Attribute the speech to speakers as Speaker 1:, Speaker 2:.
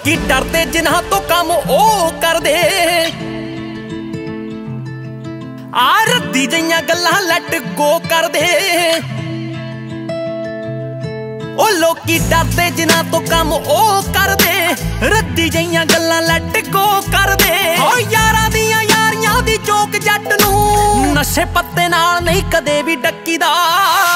Speaker 1: ਲੋਕੀ ਡਰਦੇ ਜਿਨ੍ਹਾਂ ਤੋਂ ਕੰਮ ਉਹ ਕਰਦੇ ਆ ਰੱਦੀ ਜਿਹੀਆਂ ਗੱਲਾਂ ਲੈਟ ਗੋ ਕਰਦੇ ਉਹ ਲੋਕੀ ਡਰਦੇ ਜਿਨ੍ਹਾਂ ਤੋਂ ਕੰਮ ਉਹ ਕਰਦੇ ਰੱਦੀ ਜਿਹੀਆਂ ਗੱਲਾਂ ਲੈਟ ਗੋ ਕਰਦੇ ਓ ਯਾਰਾਂ ਦੀਆਂ ਯਾਰੀਆਂ ਦੀ ਚੋਕ ਜੱਟ ਨੂੰ ਨਸ਼ੇ ਪੱਤੇ ਨਾਲ ਨਹੀਂ ਕਦੇ ਵੀ ਡੱਕੀਦਾ।